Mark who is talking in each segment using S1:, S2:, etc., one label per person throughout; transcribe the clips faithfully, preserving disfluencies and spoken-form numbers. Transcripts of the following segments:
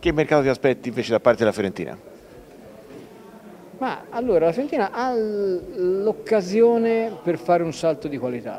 S1: Che mercato ti aspetti invece da parte della Fiorentina?
S2: Ma allora la Fiorentina ha l'occasione per fare un salto di qualità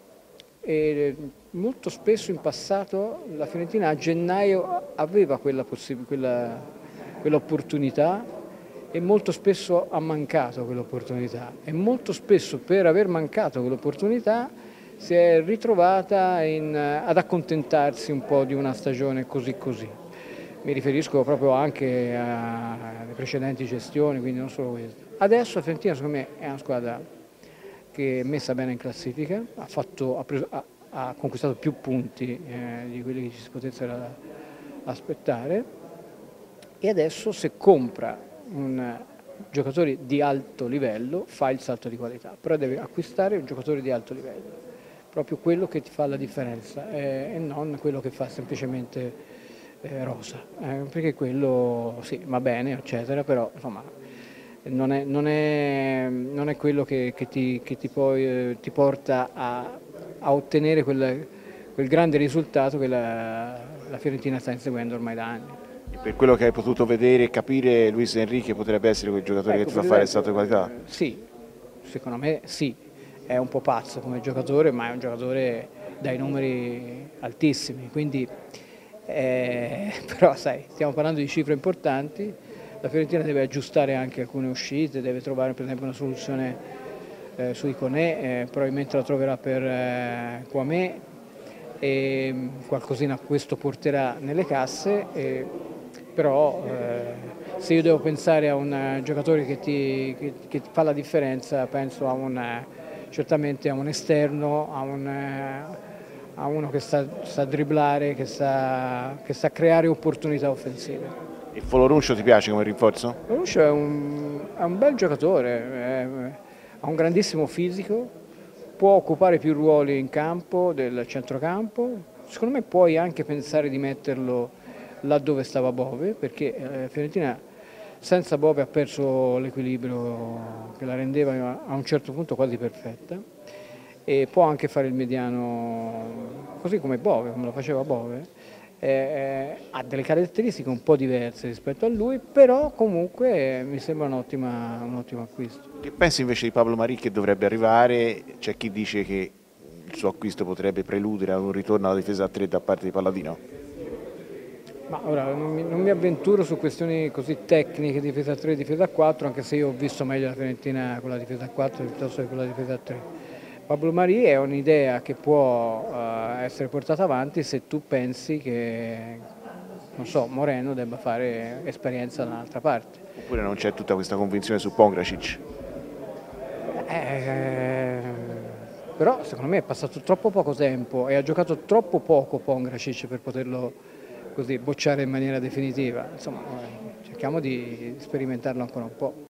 S2: e molto spesso in passato la Fiorentina a gennaio aveva quella possib- quella- quell'opportunità e molto spesso ha mancato quell'opportunità e molto spesso per aver mancato quell'opportunità si è ritrovata in- ad accontentarsi un po' di una stagione così così. Mi riferisco proprio anche alle precedenti gestioni, quindi non solo questo. Adesso la Fiorentina secondo me è una squadra che è messa bene in classifica, ha, fatto, ha, preso, ha, ha conquistato più punti eh, di quelli che ci si potessero aspettare e adesso se compra un giocatore di alto livello fa il salto di qualità, però deve acquistare un giocatore di alto livello, proprio quello che ti fa la differenza eh, e non quello che fa semplicemente eh, rosa, eh, perché quello sì, va bene, eccetera, però insomma non è, non è, non è quello che, che, ti, che ti, poi, eh, ti porta a, a ottenere quel, quel grande risultato che la, la Fiorentina sta inseguendo ormai da anni.
S1: E per quello che hai potuto vedere e capire, Luis Enrique potrebbe essere quel giocatore che
S2: Ecco,
S1: ti fa
S2: per
S1: fare il
S2: esempio,
S1: salto di qualità?
S2: eh, sì, secondo me sì, è un po' pazzo come giocatore, ma è un giocatore dai numeri altissimi, quindi eh, però sai, stiamo parlando di cifre importanti, la Fiorentina deve aggiustare anche alcune uscite, deve trovare per esempio una soluzione eh, su Iconè, eh, probabilmente la troverà per eh, Kouamé e mm, qualcosina questo porterà nelle casse, e, però eh, se io devo pensare a un eh, giocatore che ti, che, che ti fa la differenza, penso a un, eh, certamente a un esterno, a, un, eh, a uno che sa, sa dribblare, che sa, che sa creare opportunità offensive.
S1: E Foloruncio ti piace come rinforzo?
S2: Bonucci è un, è un bel giocatore, è- ha un grandissimo fisico, può occupare più ruoli in campo del centrocampo. Secondo me puoi anche pensare di metterlo laddove stava Bove, perché eh, Fiorentina senza Bove ha perso l'equilibrio che la rendeva a un certo punto quasi perfetta e può anche fare il mediano così come Bove, come lo faceva Bove. Eh, ha delle caratteristiche un po' diverse rispetto a lui, però comunque eh, mi sembra un'ottima, un ottimo acquisto.
S1: Che pensi invece di Pablo Marì che dovrebbe arrivare? C'è chi dice che il suo acquisto potrebbe preludere a un ritorno alla difesa a tre da parte di Palladino.
S2: Ma ora non mi, non mi avventuro su questioni così tecniche, difesa a tre, difesa a quattro, anche se io ho visto meglio la Fiorentina con la difesa a quattro piuttosto che con la difesa a tre. Pablo Marì è un'idea che può uh, essere portata avanti se tu pensi che, non so, Moreno debba fare esperienza da un'altra parte.
S1: Oppure non c'è tutta questa convinzione su Pongracic?
S2: Eh, però secondo me è passato troppo poco tempo e ha giocato troppo poco Pongracic per poterlo così bocciare in maniera definitiva. Insomma, eh, cerchiamo di sperimentarlo ancora un po'.